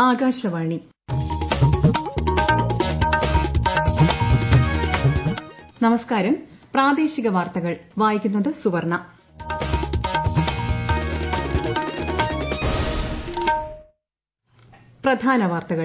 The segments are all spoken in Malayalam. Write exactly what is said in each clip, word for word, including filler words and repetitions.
ആകാശവാണി നമസ്കാരം. പ്രാദേശിക വാർത്തകൾ വായിക്കുന്നത് സുവർണ. പ്രധാന വാർത്തകൾ.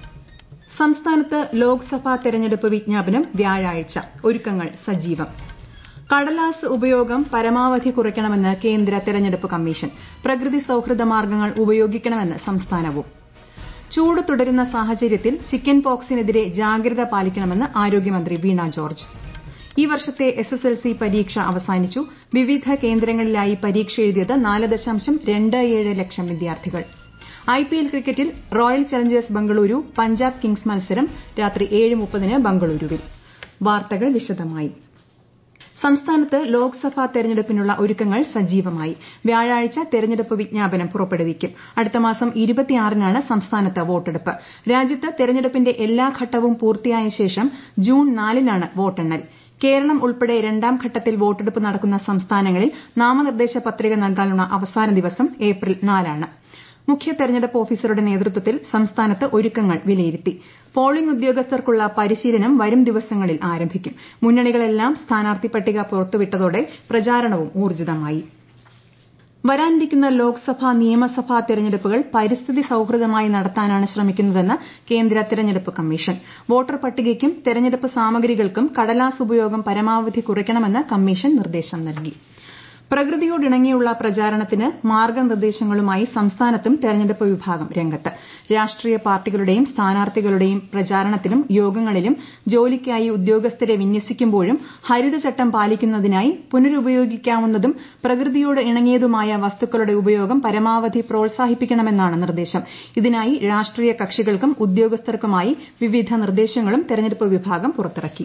സംസ്ഥാനത്ത് ലോക്സഭാ തെരഞ്ഞെടുപ്പ് വിജ്ഞാപനം വ്യാഴാഴ്ച. ഒരുക്കങ്ങൾ സജീവം. കടലാസ് ഉപയോഗം പരമാവധി കുറയ്ക്കണമെന്ന് കേന്ദ്ര തെരഞ്ഞെടുപ്പ് കമ്മീഷൻ. പ്രകൃതി സൌഹൃദ മാർഗ്ഗങ്ങൾ ഉപയോഗിക്കണമെന്ന് സംസ്ഥാനവും. ചൂട് തുടരുന്ന സാഹചര്യത്തിൽ ചിക്കൻ പോക്സിനെതിരെ ജാഗ്രത പാലിക്കണമെന്ന് ആരോഗ്യമന്ത്രി വീണ ജോർജ്. ഈ വർഷത്തെ എസ് എസ് എൽ സി പരീക്ഷ അവസാനിച്ചു. വിവിധ കേന്ദ്രങ്ങളിലായി പരീക്ഷ എഴുതിയത് നാല് ദശാംശം രണ്ട് ഏഴ് ലക്ഷം വിദ്യാർത്ഥികൾ. ഐ പി എൽ ക്രിക്കറ്റിൽ Royal Challengers Bengaluru Punjab Kings മത്സരം രാത്രി ഏഴ് മുപ്പതിന് ബംഗളൂരുവിൽ. വാർത്തകൾ വിശദമായി. സംസ്ഥാനത്ത് ലോക്സഭാ തെരഞ്ഞെടുപ്പിനുള്ള ഒരുക്കങ്ങൾ സജീവമായി. വ്യാഴാഴ്ച തെരഞ്ഞെടുപ്പ് വിജ്ഞാപനം പുറപ്പെടുവിക്കും. അടുത്ത മാസം ഇരുപത്തിയാറിനാണ് സംസ്ഥാനത്ത് വോട്ടെടുപ്പ്. രാജ്യത്ത് തെരഞ്ഞെടുപ്പിന്റെ എല്ലാ ഘട്ടവും പൂർത്തിയായ ശേഷം ജൂൺ നാലിനാണ് വോട്ടെണ്ണൽ. കേരളം ഉൾപ്പെടെ രണ്ടാം ഘട്ടത്തിൽ വോട്ടെടുപ്പ് നടക്കുന്ന സംസ്ഥാനങ്ങളിൽ നാമനിർദ്ദേശ പത്രിക നൽകാനുള്ള അവസാന ദിവസം ഏപ്രിൽ നാലാണ്. മുഖ്യ തെരഞ്ഞെടുപ്പ് ഓഫീസറുടെ നേതൃത്വത്തിൽ സംസ്ഥാനത്ത് ഒരുക്കങ്ങൾ വിലയിരുത്തി. പോളിംഗ് ഉദ്യോഗസ്ഥർക്കുള്ള പരിശീലനം വരും ദിവസങ്ങളിൽ ആരംഭിക്കും. മുന്നണികളെല്ലാം സ്ഥാനാർത്ഥി പട്ടിക പുറത്തുവിട്ടതോടെ പ്രചാരണവും ഊർജിതമായി. വരാനിരിക്കുന്ന ലോക്സഭാ നിയമസഭാ തെരഞ്ഞെടുപ്പുകൾ പരിസ്ഥിതി സൌഹൃദമായി നടത്താനാണ് ശ്രമിക്കുന്നതെന്ന് കേന്ദ്ര തെരഞ്ഞെടുപ്പ് കമ്മീഷൻ. വോട്ടർ പട്ടികയ്ക്കും തെരഞ്ഞെടുപ്പ് സാമഗ്രികൾക്കും കടലാസ് ഉപയോഗം പരമാവധി കുറയ്ക്കണമെന്ന് കമ്മീഷൻ നിർദ്ദേശം നൽകി. പ്രകൃതിയോടിണങ്ങിയുള്ള പ്രചാരണത്തിന് മാർഗ്ഗനിർദ്ദേശങ്ങളുമായി സംസ്ഥാനത്തും തെരഞ്ഞെടുപ്പ് വിഭാഗം രംഗത്ത്. രാഷ്ട്രീയ പാർട്ടികളുടെയും സ്ഥാനാർത്ഥികളുടെയും പ്രചാരണത്തിലും യോഗങ്ങളിലും ജോലിക്കായി ഉദ്യോഗസ്ഥരെ വിന്യസിക്കുമ്പോഴും ഹരിതചട്ടം പാലിക്കുന്നതിനായി പുനരുപയോഗിക്കാവുന്നതും പ്രകൃതിയോട് ഇണങ്ങിയതുമായ വസ്തുക്കളുടെ ഉപയോഗം പരമാവധി പ്രോത്സാഹിപ്പിക്കണമെന്നാണ് നിർദ്ദേശം. ഇതിനായി രാഷ്ട്രീയ കക്ഷികൾക്കും ഉദ്യോഗസ്ഥർക്കുമായി വിവിധ നിർദ്ദേശങ്ങളും തെരഞ്ഞെടുപ്പ് വിഭാഗം പുറത്തിറക്കി.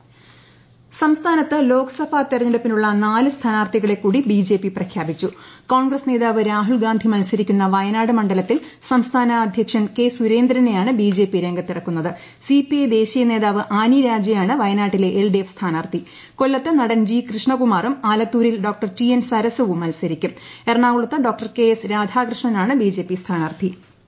സംസ്ഥാനത്ത് ലോക്സഭാ തെരഞ്ഞെടുപ്പിനുള്ള നാല് സ്ഥാനാർത്ഥികളെ കൂടി ബി ജെ പി പ്രഖ്യാപിച്ചു. കോൺഗ്രസ് നേതാവ് രാഹുൽ ഗാന്ധി മത്സരിക്കുന്ന വയനാട് മണ്ഡലത്തിൽ സംസ്ഥാന അധ്യക്ഷൻ കെ സുരേന്ദ്രനെയാണ് ബി ജെ പി രംഗത്തിറക്കുന്നത്. സി പി ഐ ദേശീയ നേതാവ് ആനി രാജയാണ് വയനാട്ടിലെ എൽ ഡി എഫ് സ്ഥാനാർത്ഥി. കൊല്ലത്ത് നടൻ ജി കൃഷ്ണകുമാറും ആലത്തൂരിൽ ഡോക്ടർ ടി എൻ സരസുവും മത്സരിക്കും. എറണാകുളത്ത് ഡോക്ടർ കെ എസ് രാധാകൃഷ്ണനാണ് ബി ജെ പി സ്ഥാനാർത്ഥി.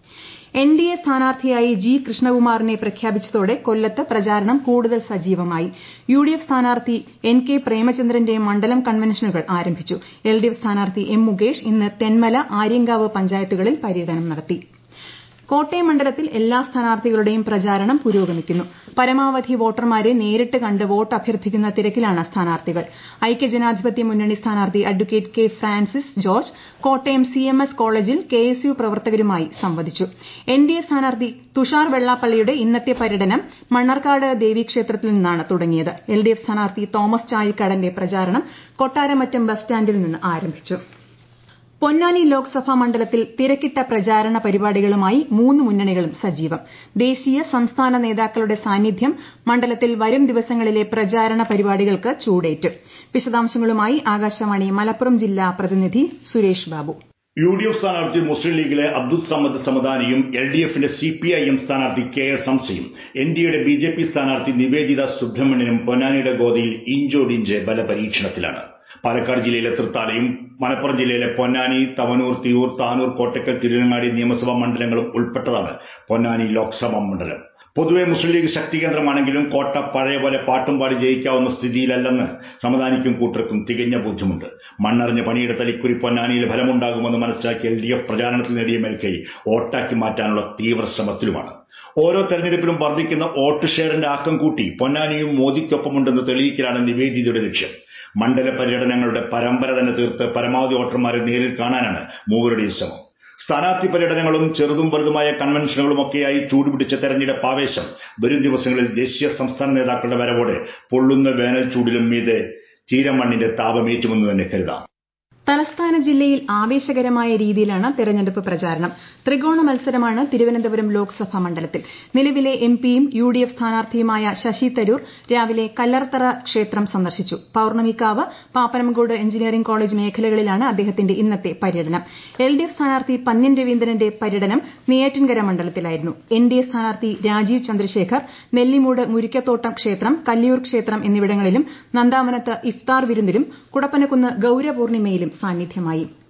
എൻ ഡി എ സ്ഥാനാർത്ഥിയായി ജി കൃഷ്ണകുമാറിനെ പ്രഖ്യാപിച്ചതോടെ കൊല്ലത്ത് പ്രചാരണം കൂടുതൽ സജീവമായി. യു ഡി എഫ് സ്ഥാനാർത്ഥി എൻ കെ പ്രേമചന്ദ്രന്റെ മണ്ഡലം കൺവെൻഷനുകൾ ആരംഭിച്ചു. എൽ ഡി എഫ് സ്ഥാനാർത്ഥി എം മുകേഷ് ഇന്ന് തെന്മല, ആര്യങ്കാവ് പഞ്ചായത്തുകളിൽ പര്യടനം നടത്തി. കോട്ടയം മണ്ഡലത്തിൽ എല്ലാ സ്ഥാനാർത്ഥികളുടെയും പ്രചാരണം പുരോഗമിക്കുന്നു. പരമാവധി വോട്ടർമാരെ നേരിട്ട് കണ്ട് വോട്ട് അഭ്യർത്ഥിക്കുന്ന തിരക്കിലാണ് സ്ഥാനാർത്ഥികൾ. ഐക്യജനാധിപത്യ മുന്നണി സ്ഥാനാർത്ഥി advocate K Francis George Kottayam C M S കോളേജിൽ കെ എസ് യു പ്രവർത്തകരുമായി സംവദിച്ചു. എൻ ഡി എ സ്ഥാനാർത്ഥി തുഷാർ വെള്ളാപ്പള്ളിയുടെ ഇന്നത്തെ പര്യടനം മണ്ണാർക്കാട് ദേവീക്ഷേത്രത്തിൽ നിന്നാണ് തുടങ്ങിയത്. എൽ ഡി എഫ് സ്ഥാനാർത്ഥി തോമസ് ചാഴിക്കാടന്റെ പ്രചാരണം കൊട്ടാരമറ്റം ബസ് സ്റ്റാൻഡിൽ നിന്ന് ആരംഭിച്ചു. പൊന്നാനി ലോക്സഭാ മണ്ഡലത്തിൽ തിരക്കിട്ട പ്രചാരണ പരിപാടികളുമായി മൂന്ന് മുന്നണികളും സജീവം. ദേശീയ, സംസ്ഥാന നേതാക്കളുടെ സാന്നിധ്യം മണ്ഡലത്തിൽ വരും ദിവസങ്ങളിലെ പ്രചാരണ പരിപാടികൾക്ക് ചൂടേറ്റും. വിശദാംശങ്ങളുമായി ആകാശവാണി മലപ്പുറം ജില്ലാ പ്രതിനിധി Suresh Babu. U D F സ്ഥാനാർത്ഥി മുസ്ലിം ലീഗിലെ അബ്ദുൾ സമദ് സമദാനിയും എൽ ഡി എഫിന്റെ സി പി ഐ എം സ്ഥാനാർത്ഥി കെ എസ് ഹംസയും എൻ ഡി എയുടെ ബി ജെ പി സ്ഥാനാർത്ഥി നിവേദിത സുബ്രഹ്മണ്യനും പൊന്നാനിയുടെ ഗോദയിൽ ഇഞ്ചോടിഞ്ച് ബലപരീക്ഷണത്തിലാണ്. പാലക്കാട് ജില്ലയിലെ തൃത്താലയും മലപ്പുറം ജില്ലയിലെ പൊന്നാനി, തവനൂർ, തിരൂർ, താനൂർ, കോട്ടക്കൽ, തിരുവനങ്ങാടി നിയമസഭാ മണ്ഡലങ്ങളും ഉൾപ്പെട്ടതാണ് പൊന്നാനി ലോക്സഭാ മണ്ഡലം. പൊതുവെ മുസ്ലിം ലീഗ് ശക്തി കേന്ദ്രമാണെങ്കിലും കോട്ട പഴയ പോലെ പാട്ടും പാടി ജയിക്കാവുന്ന സ്ഥിതിയിലല്ലെന്ന് സമദാനിക്കും കൂട്ടർക്കും തികഞ്ഞ ബോധ്യമുണ്ട്. മണ്ണറിഞ്ഞ് പണിയെടുത്ത ഇക്കുറി പൊന്നാനിയിൽ ഫലമുണ്ടാകുമെന്ന് മനസ്സിലാക്കി എൽ ഡി എഫ് പ്രചാരണത്തിൽ നേടിയ മേൽക്കൈ വോട്ടാക്കി മാറ്റാനുള്ള തീവ്ര ശ്രമത്തിലുമാണ്. ഓരോ തെരഞ്ഞെടുപ്പിലും വർദ്ധിക്കുന്ന വോട്ട് ഷെയറിന്റെ ആക്കം കൂട്ടി പൊന്നാനിയും മോദിക്കൊപ്പമുണ്ടെന്ന് തെളിയിക്കലാണ് നിവേദിതയുടെ ലക്ഷ്യം. മണ്ഡല പര്യടനങ്ങളുടെ പരമ്പര തന്നെ തീർത്ത് പരമാവധി വോട്ടർമാരെ നേരിൽ കാണാനാണ് മൂവരുടെയും ശ്രമം. സ്ഥാനാർത്ഥി പര്യടനങ്ങളും ചെറുതും വലുതുമായ കൺവെൻഷനുകളുമൊക്കെയായി ചൂടുപിടിച്ച തെരഞ്ഞെടുപ്പ് ആവേശം വരും ദിവസങ്ങളിൽ ദേശീയ, സംസ്ഥാന നേതാക്കളുടെ വരവോടെ പൊള്ളുന്ന വേനൽ ചൂടിലും മീതെ തീരമണ്ണിന്റെ താപമേറ്റുമെന്ന് തന്നെ കരുതാം. തലസ്ഥാന ജില്ലയിൽ ആവേശകരമായ രീതിയിലാണ് തെരഞ്ഞെടുപ്പ് പ്രചാരണം. ത്രികോണ മത്സരമാണ് തിരുവനന്തപുരം ലോക്സഭാ മണ്ഡലത്തിൽ. നിലവിലെ എം പിയും യു ഡി എഫ് സ്ഥാനാർത്ഥിയുമായ ശശി തരൂർ രാവിലെ കല്ലറത്തറ ക്ഷേത്രം സന്ദർശിച്ചു. പൌർണമിക്കാവ്, പാപ്പനംകോട് എഞ്ചിനീയറിംഗ് കോളേജ് മേഖലകളിലാണ് അദ്ദേഹത്തിന്റെ ഇന്നത്തെ പര്യടനം. എൽ ഡി എഫ് സ്ഥാനാർത്ഥി പന്ന്യൻ രവീന്ദ്രന്റെ പര്യടനം നെയ്യാറ്റിൻകര മണ്ഡലത്തിലായിരുന്നു. എൻ ഡി എ സ്ഥാനാർത്ഥി രാജീവ് ചന്ദ്രശേഖർ നെല്ലിമൂട് മുരിക്കത്തോട്ടം ക്ഷേത്രം, കല്ലിയൂർ ക്ഷേത്രം എന്നിവിടങ്ങളിലും നന്ദാവനത്ത് ഇഫ്താർ വിരുന്നിലും കുടപ്പനക്കുന്ന് ഗൌരപൂർണിമയിലും സാന്നിധ്യമായി.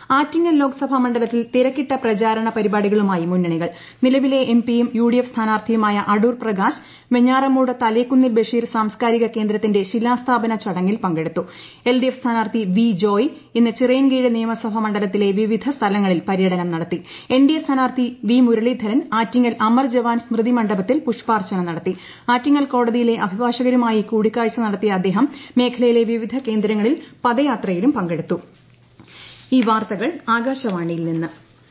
ആറ്റിങ്ങൽ ലോക്സഭാ മണ്ഡലത്തിൽ തിരക്കിട്ട പ്രചാരണ പരിപാടികളുമായി മുന്നണികൾ നിലവിലെ എംപിയും യുഡിഎഫ് സ്ഥാനാർത്ഥിയുമായ അടൂർ പ്രകാശ് വെഞ്ഞാറമൂട് തലേക്കുന്നിൽ ബഷീർ സാംസ്കാരിക കേന്ദ്രത്തിന്റെ ശിലാസ്ഥാപന ചടങ്ങിൽ പങ്കെടുത്തു. എൽഡിഎഫ് സ്ഥാനാർത്ഥി വി ജോയ് ഇന്ന് ചിറയൻകീഴ് നിയമസഭാ മണ്ഡലത്തിലെ വിവിധ സ്ഥലങ്ങളിൽ പര്യടനം നടത്തി. എൻഡിഎ സ്ഥാനാർത്ഥി വി മുരളീധരൻ ആറ്റിങ്ങൽ അമർ ജവാൻ സ്മൃതി മണ്ഡപത്തിൽ പുഷ്പാർച്ചന നടത്തി. ആറ്റിങ്ങൽ കോടതിയിലെ അഭിഭാഷകരുമായി കൂടിക്കാഴ്ച നടത്തിയ അദ്ദേഹം മേഖലയിലെ വിവിധ കേന്ദ്രങ്ങളിൽ പദയാത്രയിലും പങ്കെടുത്തു. ഈ വാർത്തകൾ ആകാശവാണിയിൽ നിന്ന്.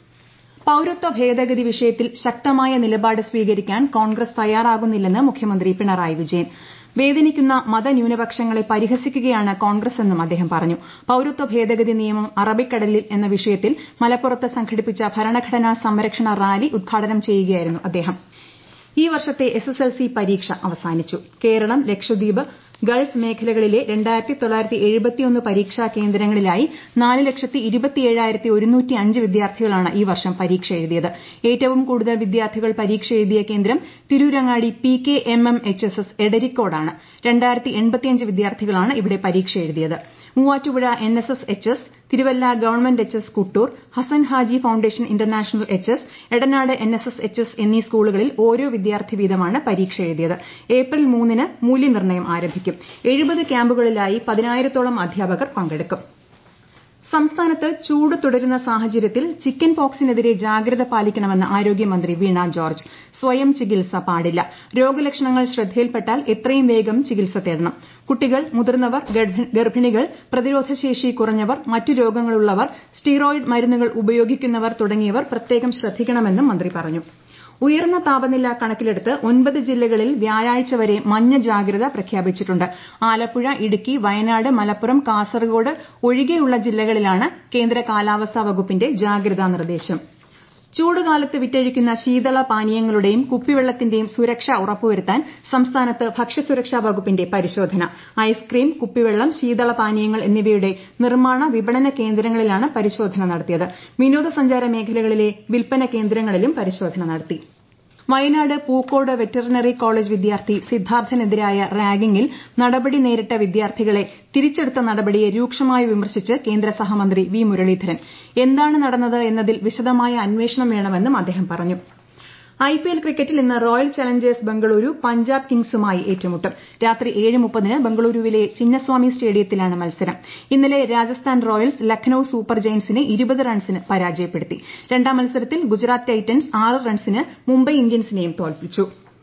പൌരത്വ ഭേദഗതി വിഷയത്തിൽ ശക്തമായ നിലപാട് സ്വീകരിക്കാൻ കോൺഗ്രസ് തയ്യാറാകുന്നില്ലെന്ന് മുഖ്യമന്ത്രി പിണറായി വിജയൻ. വേദനിക്കുന്ന മതന്യൂനപക്ഷങ്ങളെ പരിഹസിക്കുകയാണ് കോൺഗ്രസ് എന്നും അദ്ദേഹം പറഞ്ഞു. പൌരത്വ ഭേദഗതി നിയമം അറബിക്കടലിൽ എന്ന വിഷയത്തിൽ മലപ്പുറത്ത് സംഘടിപ്പിച്ച ഭരണഘടനാ സംരക്ഷണ റാലി ഉദ്ഘാടനം ചെയ്യുകയായിരുന്നു അദ്ദേഹം. ഈ വർഷത്തെ എസ് എസ് എൽ സി പരീക്ഷ അവസാനിച്ചു. കേരളം, ലക്ഷദ്വീപ്, ഗൾഫ് മേഖലകളിലെ രണ്ടായിരത്തി തൊള്ളായിരത്തി എഴുപത്തിയൊന്ന് പരീക്ഷാ കേന്ദ്രങ്ങളിലായി നാല് ലക്ഷത്തി ഇരുപത്തിയേഴായിരത്തി ഒരുന്നൂറ്റി അഞ്ച് വിദ്യാർത്ഥികളാണ് ഈ വർഷം പരീക്ഷ എഴുതിയത്. ഏറ്റവും കൂടുതൽ വിദ്യാർത്ഥികൾ പരീക്ഷ എഴുതിയ കേന്ദ്രം Tirurangadi P K M M H S S എടരിക്കോടാണ്. രണ്ടായിരത്തി എൺപത്തിയഞ്ച് വിദ്യാർത്ഥികളാണ് ഇവിടെ പരീക്ഷ എഴുതിയത്. Muvattupuzha N S S H S, Thiruvalla government H S Kuttoor, Hasan Haji foundation international H S, Edanad N S S H S എന്നീ സ്കൂളുകളിൽ ഓരോ വിദ്യാർത്ഥി വീതമാണ് പരീക്ഷ എഴുതിയത്. ഏപ്രിൽ മൂന്നിന് മൂല്യനിർണ്ണയം ആരംഭിക്കും. എഴുപത് ക്യാമ്പുകളിലായി പതിനായിരത്തോളം അധ്യാപകർ പങ്കെടുക്കും. സംസ്ഥാനത്ത് ചൂട് തുടരുന്ന സാഹചര്യത്തിൽ ചിക്കൻ പോക്സിനെതിരെ ജാഗ്രത പാലിക്കണമെന്ന് ആരോഗ്യമന്ത്രി വീണ ജോർജ്. സ്വയം ചികിത്സ പാടില്ല. രോഗലക്ഷണങ്ങൾ ശ്രദ്ധയിൽപ്പെട്ടാൽ എത്രയും വേഗം ചികിത്സ തേടണം. കുട്ടികൾ, മുതിർന്നവർ, ഗർഭിണികൾ, പ്രതിരോധശേഷി കുറഞ്ഞവർ, മറ്റു രോഗങ്ങളുള്ളവർ, സ്റ്റീറോയിഡ് മരുന്നുകൾ ഉപയോഗിക്കുന്നവർ തുടങ്ങിയവർ പ്രത്യേകം ശ്രദ്ധിക്കണമെന്നും മന്ത്രി പറഞ്ഞു. ഉയർന്ന താപനില കണക്കിലെടുത്ത് ഒൻപത് ജില്ലകളിൽ വ്യാഴാഴ്ച വരെ മഞ്ഞ ജാഗ്രത പ്രഖ്യാപിച്ചിട്ടുണ്ട്. ആലപ്പുഴ, ഇടുക്കി, വയനാട്, മലപ്പുറം, കാസർഗോഡ് ഒഴികെയുള്ള ജില്ലകളിലാണ് കേന്ദ്ര കാലാവസ്ഥാ വകുപ്പിന്റെ ജാഗ്രതാ നിർദ്ദേശം. ചൂടുകാലത്ത് വിറ്റഴിക്കുന്ന ശീതള പാനീയങ്ങളുടെയും കുപ്പിവെള്ളത്തിന്റെയും സുരക്ഷ ഉറപ്പുവരുത്താൻ സംസ്ഥാനത്ത് ഭക്ഷ്യസുരക്ഷാ വകുപ്പിന്റെ പരിശോധന. ഐസ്ക്രീം, കുപ്പിവെള്ളം, ശീതള പാനീയങ്ങൾ എന്നിവയുടെ നിർമ്മാണ, വിപണന കേന്ദ്രങ്ങളിലാണ് പരിശോധന നടത്തിയത്. വിനോദസഞ്ചാര മേഖലകളിലെ വിൽപ്പന കേന്ദ്രങ്ങളിലും പരിശോധന നടത്തി. വയനാട് പൂക്കോട് വെറ്ററിനറി കോളേജ് വിദ്യാർത്ഥി സിദ്ധാർത്ഥനെതിരായ റാഗിംഗിൽ നടപടി നേരിട്ട വിദ്യാർത്ഥികളെ തിരിച്ചെടുത്ത നടപടിയെ രൂക്ഷമായി വിമർശിച്ച് കേന്ദ്ര സഹമന്ത്രി വി മുരളീധരൻ. എന്താണ് നടന്നത് എന്നതിൽ വിശദമായ അന്വേഷണം വേണമെന്നും അദ്ദേഹം പറഞ്ഞു. ഐപിഎൽ ക്രിക്കറ്റിൽ ഇന്ന് റോയൽ ചലഞ്ചേഴ്സ് ബംഗളൂരു പഞ്ചാബ് കിങ്സുമായി ഏറ്റുമുട്ടും. രാത്രി ഏഴ് മുപ്പതിന് ബംഗളൂരുവിലെ ചിന്നസ്വാമി സ്റ്റേഡിയത്തിലാണ് മത്സരം. ഇന്നലെ രാജസ്ഥാൻ റോയൽസ് ലക്നൌ സൂപ്പർ ജയന്റ്സിനെ ഇരുപത് റൺസിന് പരാജയപ്പെടുത്തി. രണ്ടാം മത്സരത്തിൽ ഗുജറാത്ത് ടൈറ്റൻസ് ആറ് റൺസിന് മുംബൈ ഇന്ത്യൻസിനെയും തോൽപ്പിച്ചു.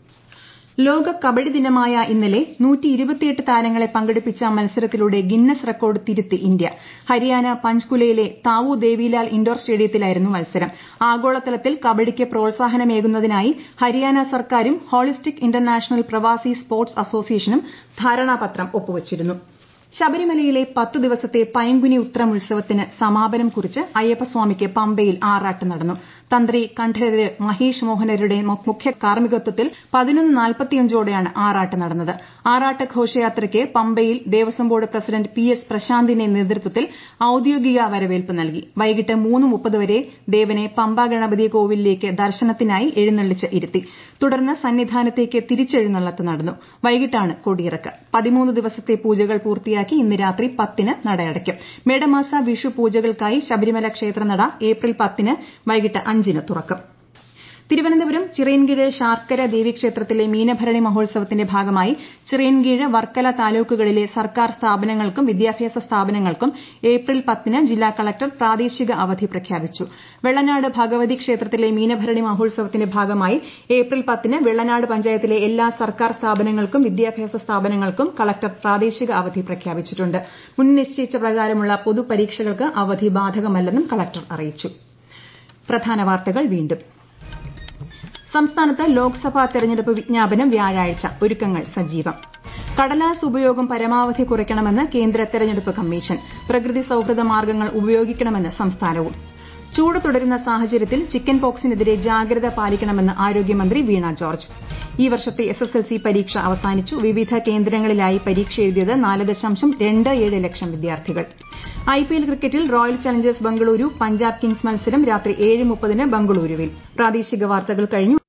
ലോക കബഡി ദിനമായ ഇന്നലെ നൂറ്റി ഇരുപത്തിയെട്ട് താരങ്ങളെ പങ്കെടുപ്പിച്ച മത്സരത്തിലൂടെ ഗിന്നസ് റെക്കോർഡ് തിരുത്തി ഇന്ത്യ. ഹരിയാന പഞ്ച്കുലയിലെ താവു ദേവിലാൽ ഇൻഡോർ സ്റ്റേഡിയത്തിലായിരുന്നു മത്സരം. ആഗോളതലത്തിൽ കബഡിക്ക് പ്രോത്സാഹനമേകുന്നതിനായി ഹരിയാന സർക്കാരും ഹോളിസ്റ്റിക് ഇന്റർനാഷണൽ പ്രവാസി സ്പോർട്സ് അസോസിയേഷനും ധാരണാപത്രം ഒപ്പുവച്ചിരുന്നു. ശബരിമലയിലെ പത്തു ദിവസത്തെ പൈങ്കുനി ഉത്രം ഉത്സവത്തിന് സമാപനം കുറിച്ച് അയ്യപ്പസ്വാമിക്ക് പമ്പയിൽ ആറാട്ട് നടന്നു. തന്ത്രി കണ്ഠരര് മഹേഷ് മോഹനരുടെ മുഖ്യ കാർമ്മികത്വത്തിൽ പതിനൊന്ന് നാൽപ്പത്തിയഞ്ചോടെയാണ് ആറാട്ട് നടന്നത്. ആറാട്ട് ഘോഷയാത്രയ്ക്ക് പമ്പയിൽ Devaswom board president P S പ്രശാന്തിന്റെ നേതൃത്വത്തിൽ ഔദ്യോഗിക വരവേൽപ്പ് നൽകി. വൈകിട്ട് മൂന്ന് മുപ്പത് വരെ ദേവനെ പമ്പ ഗണപതി കോവിലിലേക്ക് ദർശനത്തിനായി എഴുന്നള്ളിച്ച് ഇരുത്തി. തുടർന്ന് സന്നിധാനത്തേക്ക് തിരിച്ചെഴുന്നള്ളത്ത് നടന്നു. വൈകിട്ടാണ് കൊടിയിറക്ക്. പതിമൂന്ന് ദിവസത്തെ പൂജകൾ പൂർത്തിയാക്കി ഇന്ന് രാത്രി പത്തിന് നടയടയ്ക്കും. മേടമാസ വിഷു പൂജകൾക്കായി ശബരിമല ക്ഷേത്രനട ഏപ്രിൽ പത്തിന് വൈകിട്ട് അഞ്ചിന് തുറക്കും. തിരുവനന്തപുരം ചിറയൻകീഴ് ശാർക്കര ദേവീക്ഷേത്രത്തിലെ മീനഭരണി മഹോത്സവത്തിന്റെ ഭാഗമായി ചിറയൻകീഴ്, വർക്കല താലൂക്കുകളിലെ സർക്കാർ സ്ഥാപനങ്ങൾക്കും വിദ്യാഭ്യാസ സ്ഥാപനങ്ങൾക്കും ഏപ്രിൽ പത്തിന് ജില്ലാ കളക്ടർ പ്രാദേശിക അവധി പ്രഖ്യാപിച്ചു. വെള്ളനാട് ഭഗവതി ക്ഷേത്രത്തിലെ മീനഭരണി മഹോത്സവത്തിന്റെ ഭാഗമായി ഏപ്രിൽ പത്തിന് വെള്ളനാട് പഞ്ചായത്തിലെ എല്ലാ സർക്കാർ സ്ഥാപനങ്ങൾക്കും വിദ്യാഭ്യാസ സ്ഥാപനങ്ങൾക്കും കളക്ടർ പ്രാദേശിക അവധി പ്രഖ്യാപിച്ചിട്ടുണ്ട്. മുൻ നിശ്ചയിച്ച പ്രകാരമുള്ള പൊതുപരീക്ഷകൾക്ക് അവധി ബാധകമല്ലെന്നും കളക്ടർ അറിയിച്ചു. പ്രധാന വാർത്തകൾ വീണ്ടും. സംസ്ഥാനത്ത് ലോക്സഭാ തെരഞ്ഞെടുപ്പ് വിജ്ഞാപനം വ്യാഴാഴ്ച. ഒരുക്കങ്ങൾ സജീവം. കടലാസ് ഉപയോഗം പരമാവധി കുറയ്ക്കണമെന്ന് കേന്ദ്ര തെരഞ്ഞെടുപ്പ് കമ്മീഷൻ. പ്രകൃതി സൌഹൃദ മാർഗ്ഗങ്ങൾ ഉപയോഗിക്കണമെന്ന് സംസ്ഥാനവും. ചൂട് തുടരുന്ന സാഹചര്യത്തിൽ ചിക്കൻ പോക്സിനെതിരെ ജാഗ്രത പാലിക്കണമെന്ന് ആരോഗ്യമന്ത്രി വീണ ജോർജ്. ഈ വർഷത്തെ എസ് എസ് എൽ സി പരീക്ഷ അവസാനിച്ചു. വിവിധ കേന്ദ്രങ്ങളിലായി പരീക്ഷ എഴുതിയത് നാല് ദശാംശം രണ്ട് ഏഴ് ലക്ഷം വിദ്യാർത്ഥികൾ. ഐപിഎൽ ക്രിക്കറ്റിൽ Royal Challengers Bengaluru Punjab Kings മത്സരം രാത്രി ഏഴ് മുപ്പതിന് ബംഗളൂരുവിൽ. പ്രാദേശിക വാർത്തകൾ കഴിഞ്ഞു.